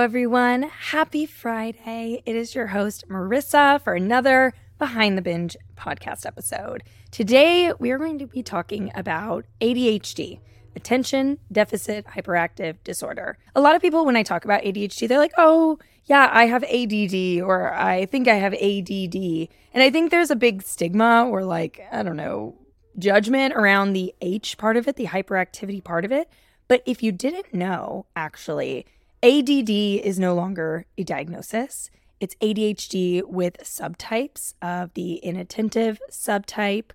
everyone. Happy Friday. It is your host, Marissa, for another Behind the Binge podcast episode. Today, we are going to be talking about ADHD, Attention Deficit Hyperactive Disorder. A lot of people, when I talk about ADHD, they're like, oh, yeah, I have ADD, or I think I have ADD. And I think there's a big stigma or judgment around the H part of it, the hyperactivity part of it. But if you didn't know, actually, ADD is no longer a diagnosis. It's ADHD with subtypes of the inattentive subtype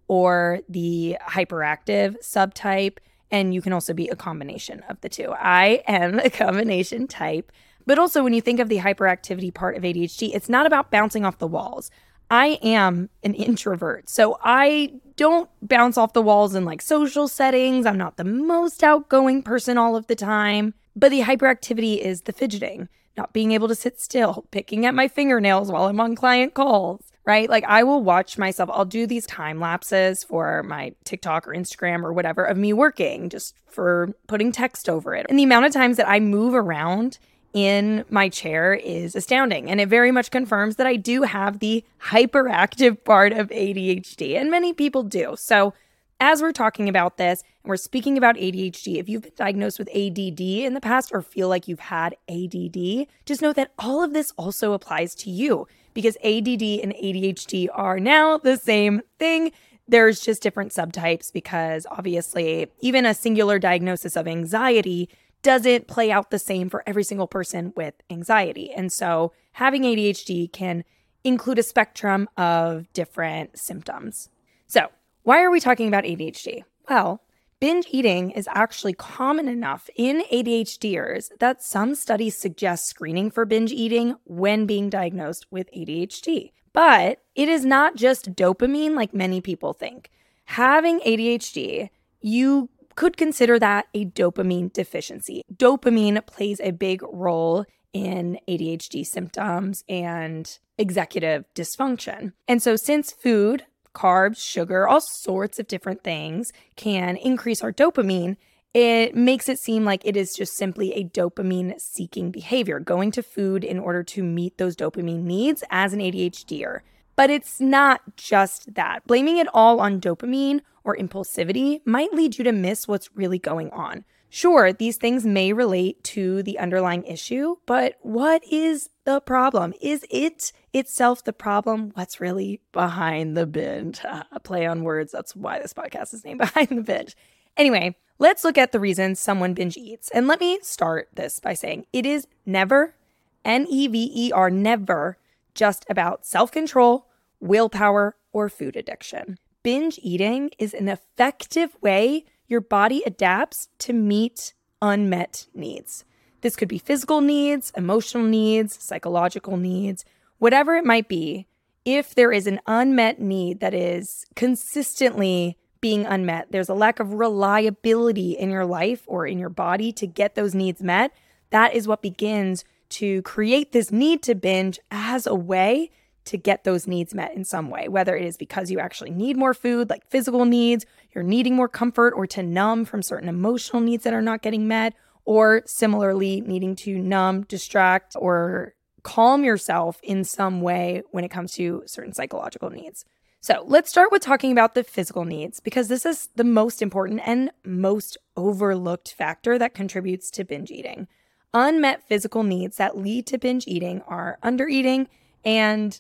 or the hyperactive subtype, and you can also be a combination of the two. I am a combination type, but also when you think of the hyperactivity part of ADHD, it's not about bouncing off the walls. I am an introvert, so I don't bounce off the walls in social settings. I'm not the most outgoing person all of the time. But the hyperactivity is the fidgeting, not being able to sit still, picking at my fingernails while I'm on client calls, right? I will watch myself. I'll do these time lapses for my TikTok or Instagram or whatever of me working, just for putting text over it. And the amount of times that I move around in my chair is astounding. And it very much confirms that I do have the hyperactive part of ADHD, and many people do. So as we're talking about this, and we're speaking about ADHD, if you've been diagnosed with ADD in the past or feel like you've had ADD, just know that all of this also applies to you, because ADD and ADHD are now the same thing. There's just different subtypes, because obviously even a singular diagnosis of anxiety doesn't play out the same for every single person with anxiety. And so having ADHD can include a spectrum of different symptoms. So why are we talking about ADHD? Well, binge eating is actually common enough in ADHDers that some studies suggest screening for binge eating when being diagnosed with ADHD. But it is not just dopamine like many people think. Having ADHD, you could consider that a dopamine deficiency. Dopamine plays a big role in ADHD symptoms and executive dysfunction. And so since food, carbs, sugar, all sorts of different things can increase our dopamine, it makes it seem like it is just simply a dopamine-seeking behavior, going to food in order to meet those dopamine needs as an ADHDer. But it's not just that. Blaming it all on dopamine or impulsivity might lead you to miss what's really going on. Sure, these things may relate to the underlying issue, but what is the problem? Is it itself the problem? What's really behind the binge? A play on words. That's why this podcast is named Behind the Binge. Anyway, let's look at the reasons someone binge eats. And let me start this by saying it is never, N-E-V-E-R, never just about self-control, willpower, or food addiction. Binge eating is an effective way your body adapts to meet unmet needs. This could be physical needs, emotional needs, psychological needs, whatever it might be. If there is an unmet need that is consistently being unmet, there's a lack of reliability in your life or in your body to get those needs met, that is what begins to create this need to binge as a way to get those needs met in some way, whether it is because you actually need more food, like physical needs, you're needing more comfort or to numb from certain emotional needs that are not getting met, or similarly needing to numb, distract, or calm yourself in some way when it comes to certain psychological needs. So let's start with talking about the physical needs, because this is the most important and most overlooked factor that contributes to binge eating. Unmet physical needs that lead to binge eating are undereating and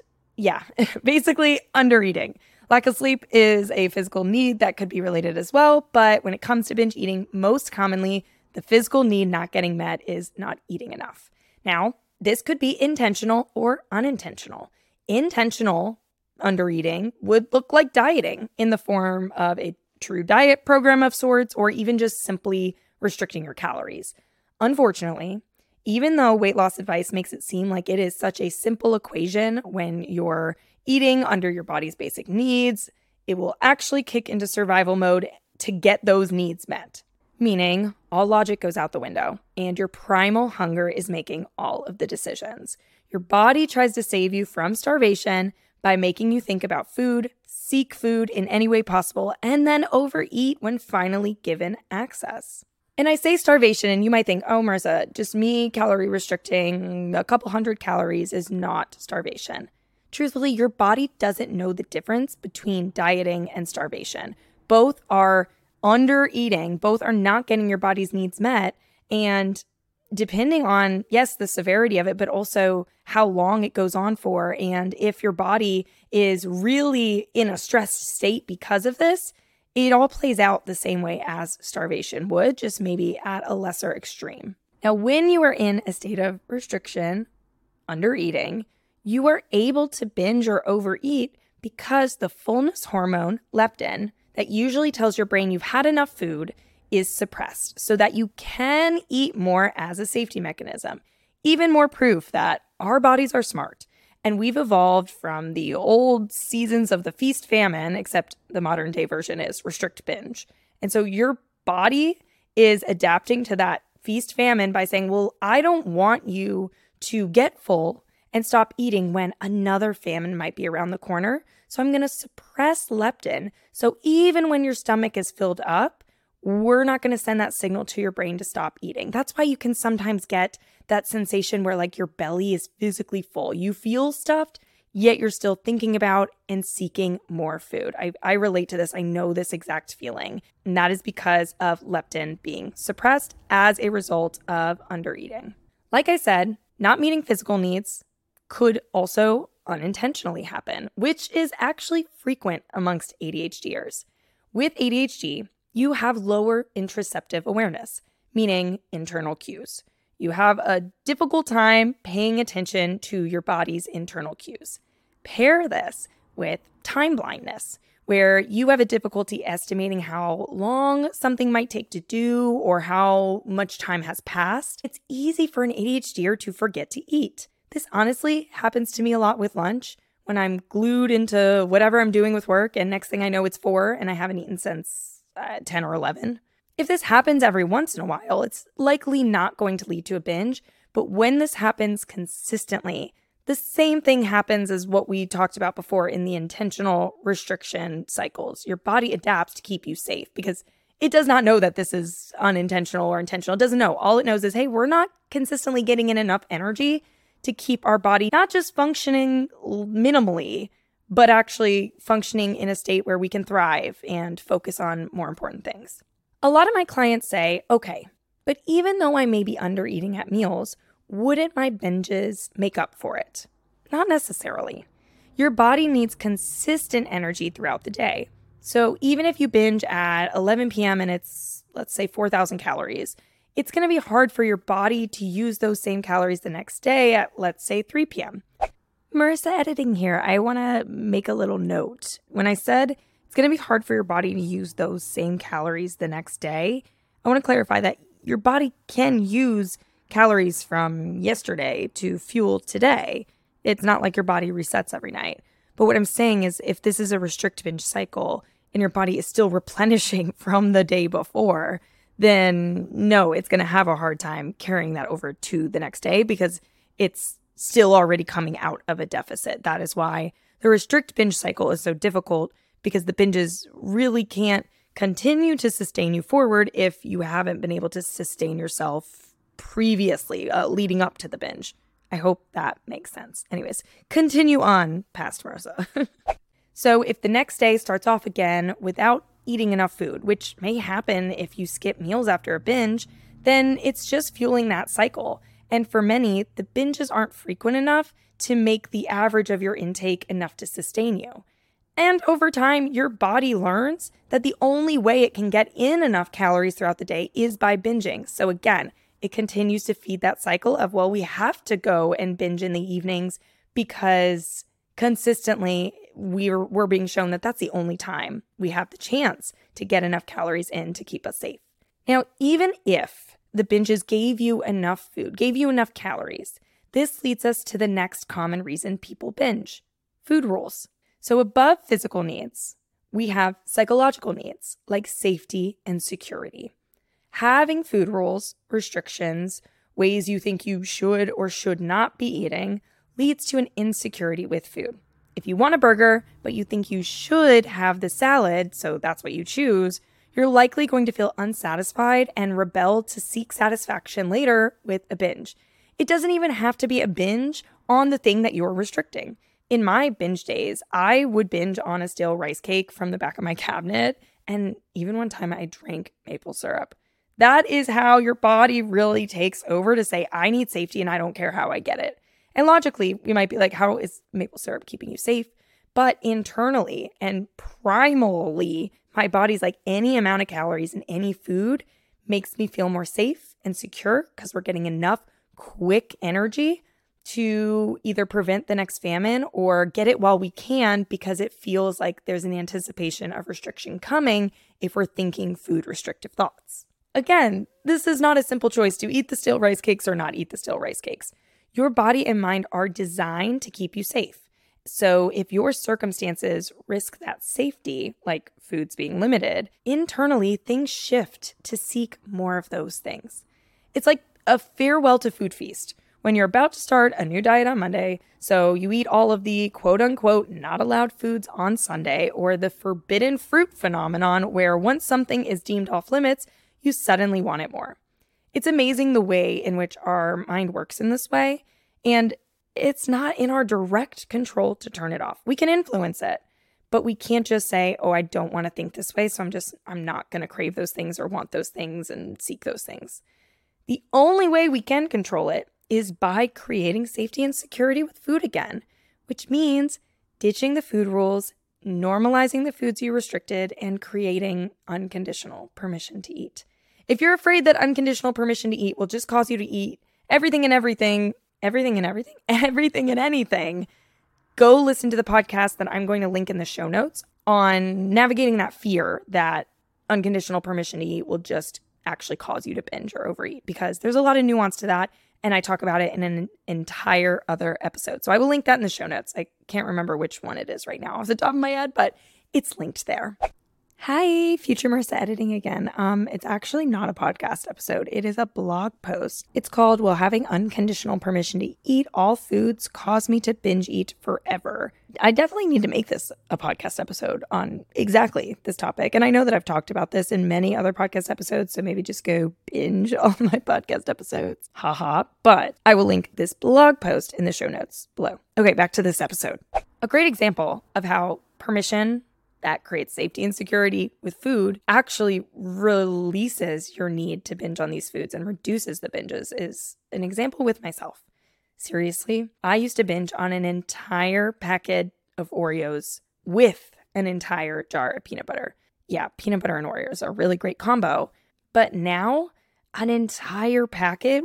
basically undereating. Lack of sleep is a physical need that could be related as well, but when it comes to binge eating, most commonly, the physical need not getting met is not eating enough. Now, this could be intentional or unintentional. Intentional undereating would look like dieting in the form of a true diet program of sorts, or even just simply restricting your calories. Unfortunately, even though weight loss advice makes it seem like it is such a simple equation when you're eating under your body's basic needs, it will actually kick into survival mode to get those needs met. Meaning, all logic goes out the window, and your primal hunger is making all of the decisions. Your body tries to save you from starvation by making you think about food, seek food in any way possible, and then overeat when finally given access. And I say starvation, and you might think, oh, Marissa, just me calorie restricting a couple hundred calories is not starvation. Truthfully, your body doesn't know the difference between dieting and starvation. Both are under eating, both are not getting your body's needs met. And depending on, yes, the severity of it, but also how long it goes on for. And if your body is really in a stressed state because of this, it all plays out the same way as starvation would, just maybe at a lesser extreme. Now, when you are in a state of restriction, under eating, you are able to binge or overeat because the fullness hormone, leptin, that usually tells your brain you've had enough food, is suppressed so that you can eat more as a safety mechanism. Even more proof that our bodies are smart. And we've evolved from the old seasons of the feast famine, except the modern day version is restrict binge. And so your body is adapting to that feast famine by saying, well, I don't want you to get full and stop eating when another famine might be around the corner. So I'm going to suppress leptin. So even when your stomach is filled up, we're not going to send that signal to your brain to stop eating. That's why you can sometimes get that sensation where like your belly is physically full. You feel stuffed, yet you're still thinking about and seeking more food. I relate to this. I know this exact feeling. And that is because of leptin being suppressed as a result of undereating. Like I said, not meeting physical needs could also unintentionally happen, which is actually frequent amongst ADHDers. With ADHD, you have lower interoceptive awareness, meaning internal cues. You have a difficult time paying attention to your body's internal cues. Pair this with time blindness, where you have a difficulty estimating how long something might take to do or how much time has passed. It's easy for an ADHDer to forget to eat. This honestly happens to me a lot with lunch when I'm glued into whatever I'm doing with work and next thing I know it's 4 and I haven't eaten since 10 or 11. If this happens every once in a while, it's likely not going to lead to a binge. But when this happens consistently, the same thing happens as what we talked about before in the intentional restriction cycles. Your body adapts to keep you safe because it does not know that this is unintentional or intentional. It doesn't know. All it knows is, hey, we're not consistently getting in enough energy to keep our body not just functioning minimally, but actually functioning in a state where we can thrive and focus on more important things. A lot of my clients say, okay, but even though I may be under eating at meals, wouldn't my binges make up for it? Not necessarily. Your body needs consistent energy throughout the day. So even if you binge at 11 p.m. and it's, let's say, 4,000 calories, it's going to be hard for your body to use those same calories the next day at, let's say, 3 p.m. Marissa editing here, I want to make a little note. When I said it's going to be hard for your body to use those same calories the next day, I want to clarify that your body can use calories from yesterday to fuel today. It's not like your body resets every night. But what I'm saying is if this is a restrict binge cycle and your body is still replenishing from the day before, then no, it's going to have a hard time carrying that over to the next day because it's still already coming out of a deficit. That is why the restrict binge cycle is so difficult because the binges really can't continue to sustain you forward if you haven't been able to sustain yourself previously leading up to the binge. I hope that makes sense. Anyways, continue on past Marissa. So if the next day starts off again without eating enough food, which may happen if you skip meals after a binge, then it's just fueling that cycle. And for many, the binges aren't frequent enough to make the average of your intake enough to sustain you. And over time, your body learns that the only way it can get in enough calories throughout the day is by binging. So again, it continues to feed that cycle of, well, we have to go and binge in the evenings because consistently we're being shown that that's the only time we have the chance to get enough calories in to keep us safe. Now, even if the binges gave you enough food, gave you enough calories, this leads us to the next common reason people binge: food rules. So above physical needs, we have psychological needs like safety and security. Having food rules, restrictions, ways you think you should or should not be eating leads to an insecurity with food. If you want a burger, but you think you should have the salad, so that's what you choose, you're likely going to feel unsatisfied and rebel to seek satisfaction later with a binge. It doesn't even have to be a binge on the thing that you're restricting. In my binge days, I would binge on a stale rice cake from the back of my cabinet, and even one time I drank maple syrup. That is how your body really takes over to say, I need safety and I don't care how I get it. And logically, you might be like, how is maple syrup keeping you safe? But internally and primally, my body's like, any amount of calories in any food makes me feel more safe and secure because we're getting enough quick energy to either prevent the next famine or get it while we can, because it feels like there's an anticipation of restriction coming if we're thinking food restrictive thoughts. Again, this is not a simple choice to eat the stale rice cakes or not eat the stale rice cakes. Your body and mind are designed to keep you safe. So if your circumstances risk that safety, like foods being limited, internally things shift to seek more of those things. It's like a farewell to food feast. When you're about to start a new diet on Monday, so you eat all of the quote unquote not allowed foods on Sunday, or the forbidden fruit phenomenon where once something is deemed off limits, you suddenly want it more. It's amazing the way in which our mind works in this way, and it's not in our direct control to turn it off. We can influence it, but we can't just say, oh, I don't want to think this way, so I'm not going to crave those things or want those things and seek those things. The only way we can control it is by creating safety and security with food again, which means ditching the food rules, normalizing the foods you restricted, and creating unconditional permission to eat. If you're afraid that unconditional permission to eat will just cause you to eat everything and anything, go listen to the podcast that I'm going to link in the show notes on navigating that fear that unconditional permission to eat will just actually cause you to binge or overeat, because there's a lot of nuance to that. And I talk about it in an entire other episode. So I will link that in the show notes. I can't remember which one it is right now off the top of my head, but it's linked there. Hi, Future Marissa editing again. It's actually not a podcast episode. It is a blog post. It's called, Will Having Unconditional Permission to Eat All Foods Cause Me to Binge Eat Forever? I definitely need to make this a podcast episode on exactly this topic. And I know that I've talked about this in many other podcast episodes, so maybe just go binge all my podcast episodes. Haha. But I will link this blog post in the show notes below. Okay, back to this episode. A great example of how permission that creates safety and security with food actually releases your need to binge on these foods and reduces the binges is an example with myself. Seriously, I used to binge on an entire packet of Oreos with an entire jar of peanut butter. Yeah, peanut butter and Oreos are a really great combo. But now an entire packet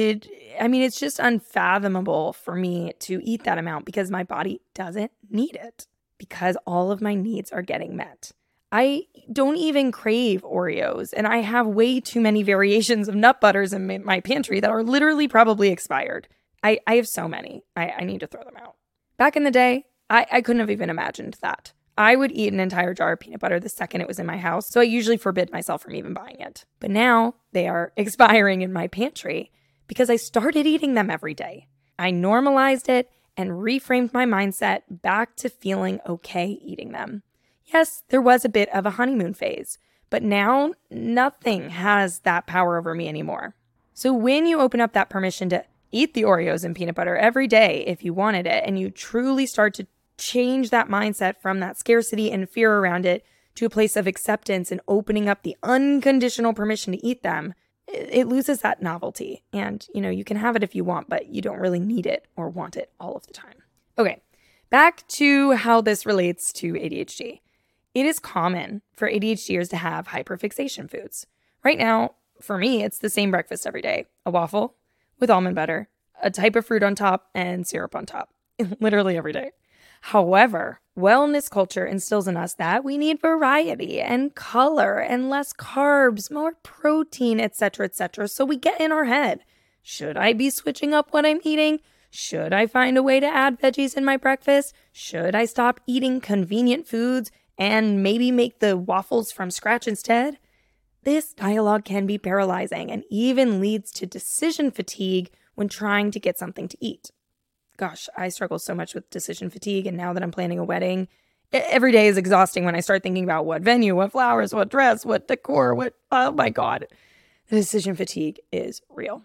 it's just unfathomable for me to eat that amount because my body doesn't need it. Because all of my needs are getting met. I don't even crave Oreos, and I have way too many variations of nut butters in my pantry that are literally probably expired. I have so many. I need to throw them out. Back in the day, I couldn't have even imagined that. I would eat an entire jar of peanut butter the second it was in my house, so I usually forbid myself from even buying it. But now they are expiring in my pantry because I started eating them every day. I normalized it and reframed my mindset back to feeling okay eating them. Yes, there was a bit of a honeymoon phase, but now nothing has that power over me anymore. So when you open up that permission to eat the Oreos and peanut butter every day if you wanted it, and you truly start to change that mindset from that scarcity and fear around it to a place of acceptance and opening up the unconditional permission to eat them, it loses that novelty. And, you can have it if you want, but you don't really need it or want it all of the time. Okay, back to how this relates to ADHD. It is common for ADHDers to have hyperfixation foods. Right now, for me, it's the same breakfast every day. A waffle with almond butter, a type of fruit on top, and syrup on top. Literally every day. However, wellness culture instills in us that we need variety and color and less carbs, more protein, etc., etc. So we get in our head, should I be switching up what I'm eating? Should I find a way to add veggies in my breakfast? Should I stop eating convenient foods and maybe make the waffles from scratch instead? This dialogue can be paralyzing and even leads to decision fatigue when trying to get something to eat. Gosh, I struggle so much with decision fatigue, and now that I'm planning a wedding, Every day is exhausting when I start thinking about what venue, what flowers, what dress, what decor, oh my God. The decision fatigue is real.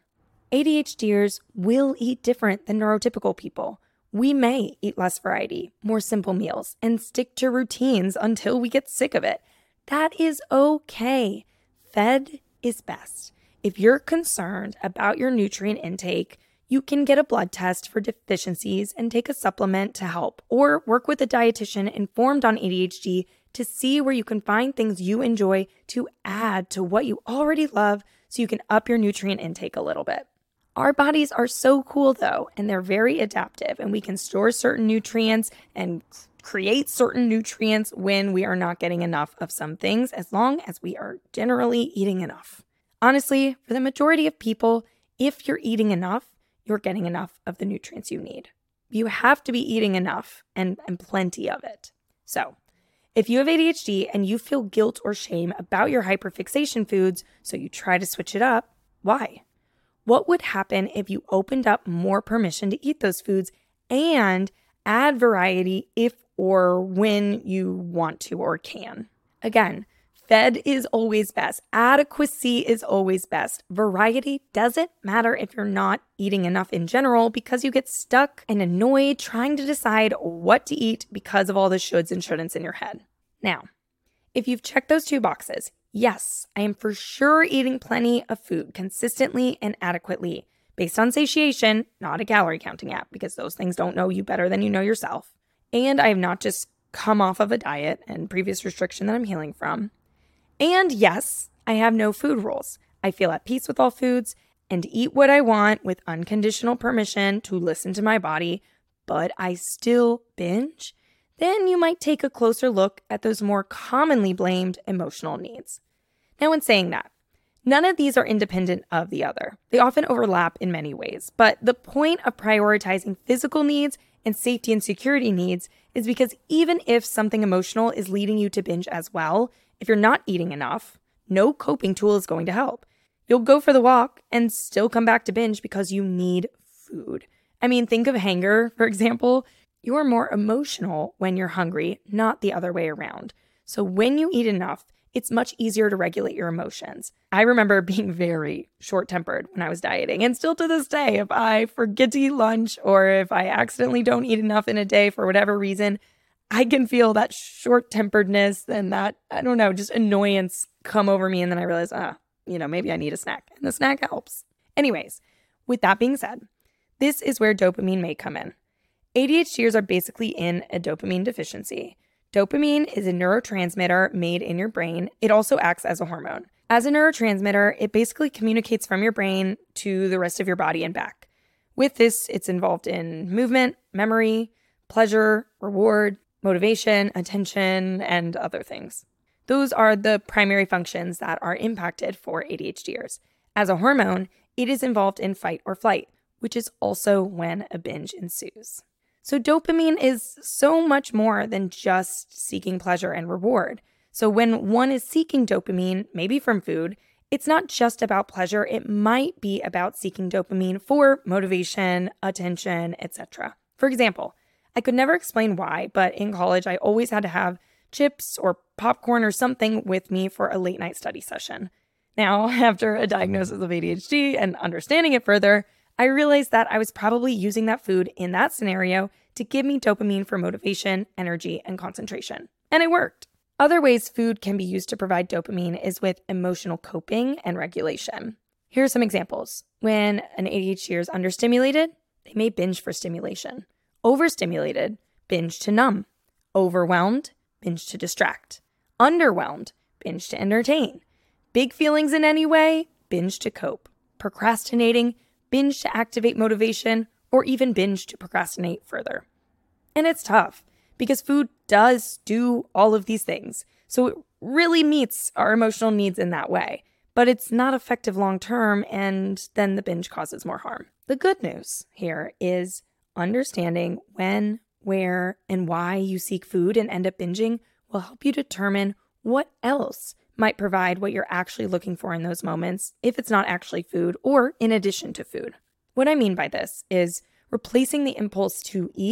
ADHDers will eat different than neurotypical people. We may eat less variety, more simple meals, and stick to routines until we get sick of it. That is okay. Fed is best. If you're concerned about your nutrient intake, you can get a blood test for deficiencies and take a supplement to help, or work with a dietitian informed on ADHD to see where you can find things you enjoy to add to what you already love so you can up your nutrient intake a little bit. Our bodies are so cool though, and they're very adaptive, and we can store certain nutrients and create certain nutrients when we are not getting enough of some things, as long as we are generally eating enough. Honestly, for the majority of people, if you're eating enough, you're getting enough of the nutrients you need. You have to be eating enough and plenty of it. So, if you have ADHD and you feel guilt or shame about your hyperfixation foods, so you try to switch it up, why? What would happen if you opened up more permission to eat those foods and add variety if or when you want to or can? Again, fed is always best. Adequacy is always best. Variety doesn't matter if you're not eating enough in general, because you get stuck and annoyed trying to decide what to eat because of all the shoulds and shouldn'ts in your head. Now, if you've checked those two boxes, yes, I am for sure eating plenty of food consistently and adequately based on satiation, not a calorie counting app, because those things don't know you better than you know yourself. And I have not just come off of a diet and previous restriction that I'm healing from. And yes, I have no food rules. I feel at peace with all foods and eat what I want with unconditional permission to listen to my body, but I still binge. Then you might take a closer look at those more commonly blamed emotional needs. Now, in saying that, none of these are independent of the other. They often overlap in many ways, but the point of prioritizing physical needs and safety and security needs is because even if something emotional is leading you to binge as well, if you're not eating enough, no coping tool is going to help. You'll go for the walk and still come back to binge because you need food. I mean, think of hunger, for example. You are more emotional when you're hungry, not the other way around. So when you eat enough, it's much easier to regulate your emotions. I remember being very short-tempered when I was dieting, and still to this day, if I forget to eat lunch or if I accidentally don't eat enough in a day for whatever reason, I can feel that short-temperedness and that, I don't know, just annoyance come over me, and then I realize, maybe I need a snack, and the snack helps. Anyways, with that being said, this is where dopamine may come in. ADHDers are basically in a dopamine deficiency. Dopamine is a neurotransmitter made in your brain. It also acts as a hormone. As a neurotransmitter, it basically communicates from your brain to the rest of your body and back. With this, it's involved in movement, memory, pleasure, reward, motivation, attention, and other things. Those are the primary functions that are impacted for ADHDers. As a hormone, it is involved in fight or flight, which is also when a binge ensues. So dopamine is so much more than just seeking pleasure and reward. So when one is seeking dopamine, maybe from food, it's not just about pleasure. It might be about seeking dopamine for motivation, attention, etc. For example, I could never explain why, but in college, I always had to have chips or popcorn or something with me for a late night study session. Now, after a diagnosis of ADHD and understanding it further, I realized that I was probably using that food in that scenario to give me dopamine for motivation, energy, and concentration. And it worked. Other ways food can be used to provide dopamine is with emotional coping and regulation. Here are some examples. When an ADHD is understimulated, they may binge for stimulation. Overstimulated, binge to numb. Overwhelmed, binge to distract. Underwhelmed, binge to entertain. Big feelings in any way, binge to cope. Procrastinating, binge to activate motivation, or even binge to procrastinate further. And it's tough because food does do all of these things. So it really meets our emotional needs in that way. But it's not effective long term, and then the binge causes more harm. The good news here is understanding when, where, and why you seek food and end up binging will help you determine what else might provide what you're actually looking for in those moments, if it's not actually food or in addition to food. What I mean by this is replacing the impulse to eat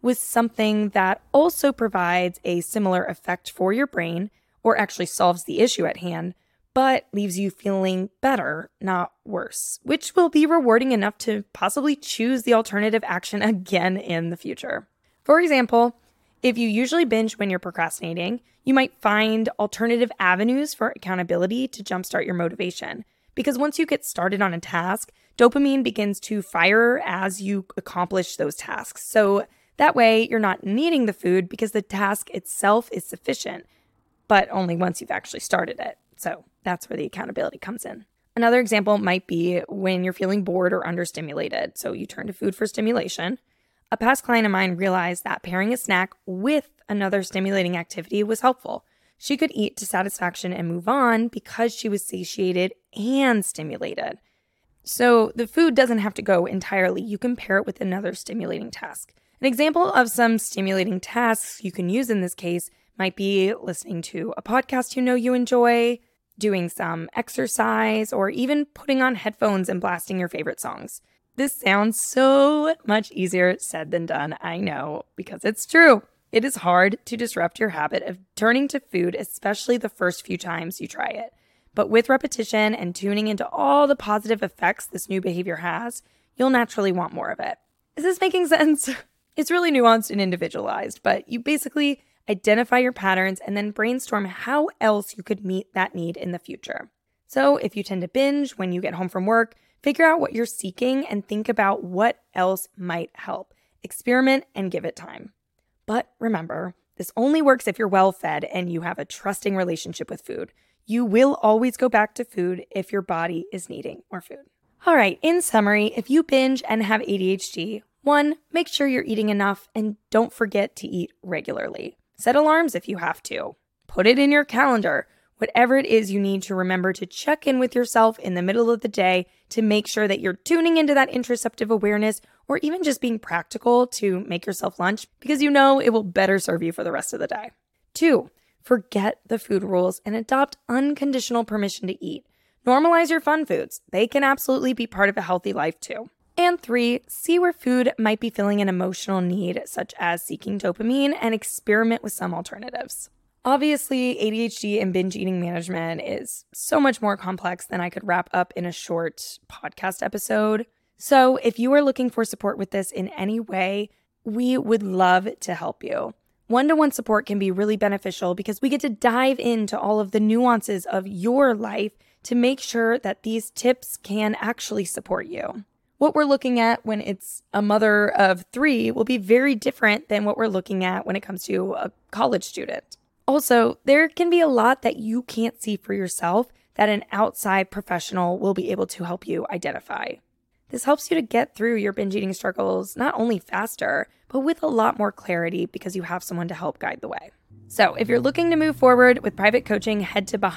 with something that also provides a similar effect for your brain, or actually solves the issue at hand, but leaves you feeling better, not worse, which will be rewarding enough to possibly choose the alternative action again in the future. For example, if you usually binge when you're procrastinating, you might find alternative avenues for accountability to jumpstart your motivation. Because once you get started on a task, dopamine begins to fire as you accomplish those tasks. So that way, you're not needing the food because the task itself is sufficient, but only once you've actually started it. So that's where the accountability comes in. Another example might be when you're feeling bored or understimulated, so you turn to food for stimulation. A past client of mine realized that pairing a snack with another stimulating activity was helpful. She could eat to satisfaction and move on because she was satiated and stimulated. So the food doesn't have to go entirely. You can pair it with another stimulating task. An example of some stimulating tasks you can use in this case might be listening to a podcast you enjoy, doing some exercise, or even putting on headphones and blasting your favorite songs. This sounds so much easier said than done, I know, because it's true. It is hard to disrupt your habit of turning to food, especially the first few times you try it. But with repetition and tuning into all the positive effects this new behavior has, you'll naturally want more of it. Is this making sense? It's really nuanced and individualized, but you basically identify your patterns and then brainstorm how else you could meet that need in the future. So if you tend to binge when you get home from work, figure out what you're seeking and think about what else might help. Experiment and give it time. But remember, this only works if you're well-fed and you have a trusting relationship with food. You will always go back to food if your body is needing more food. All right, in summary, if you binge and have ADHD, 1, make sure you're eating enough and don't forget to eat regularly. Set alarms if you have to. Put it in your calendar. Whatever it is you need to remember to check in with yourself in the middle of the day to make sure that you're tuning into that interoceptive awareness, or even just being practical to make yourself lunch because you know it will better serve you for the rest of the day. 2, forget the food rules and adopt unconditional permission to eat. Normalize your fun foods. They can absolutely be part of a healthy life too. And 3, see where food might be filling an emotional need, such as seeking dopamine, and experiment with some alternatives. Obviously, ADHD and binge eating management is so much more complex than I could wrap up in a short podcast episode. So if you are looking for support with this in any way, we would love to help you. One-to-one support can be really beneficial because we get to dive into all of the nuances of your life to make sure that these tips can actually support you. What we're looking at when it's a mother of 3 will be very different than what we're looking at when it comes to a college student. Also, there can be a lot that you can't see for yourself that an outside professional will be able to help you identify. This helps you to get through your binge eating struggles not only faster, but with a lot more clarity because you have someone to help guide the way. So if you're looking to move forward with private coaching, head to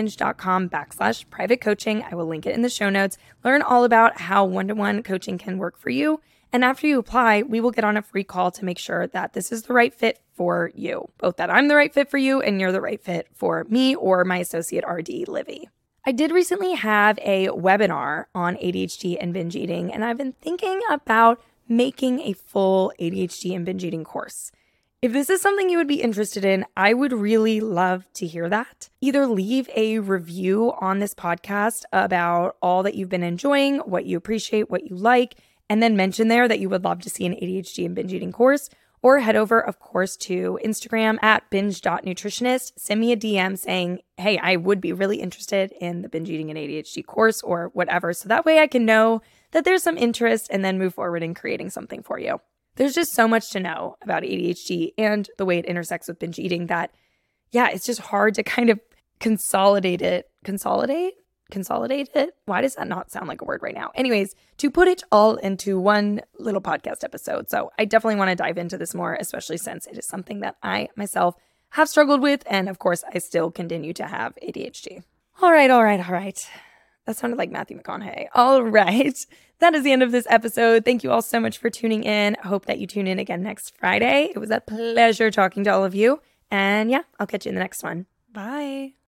behindthebinge.com/private coaching. I will link it in the show notes. Learn all about how one-to-one coaching can work for you. And after you apply, we will get on a free call to make sure that this is the right fit for you. Both that I'm the right fit for you and you're the right fit for me or my associate RD, Livy. I did recently have a webinar on ADHD and binge eating, and I've been thinking about making a full ADHD and binge eating course. If this is something you would be interested in, I would really love to hear that. Either leave a review on this podcast about all that you've been enjoying, what you appreciate, what you like, and then mention there that you would love to see an ADHD and binge eating course, or head over, of course, to Instagram at binge.nutritionist. Send me a DM saying, hey, I would be really interested in the binge eating and ADHD course or whatever. So that way I can know that there's some interest and then move forward in creating something for you. There's just so much to know about ADHD and the way it intersects with binge eating that, it's just hard to kind of consolidate it. Consolidate it? Why does that not sound like a word right now? Anyways, to put it all into one little podcast episode. So I definitely want to dive into this more, especially since it is something that I myself have struggled with. And of course, I still continue to have ADHD. All right. That sounded like Matthew McConaughey. All right. That is the end of this episode. Thank you all so much for tuning in. I hope that you tune in again next Friday. It was a pleasure talking to all of you. And I'll catch you in the next one. Bye.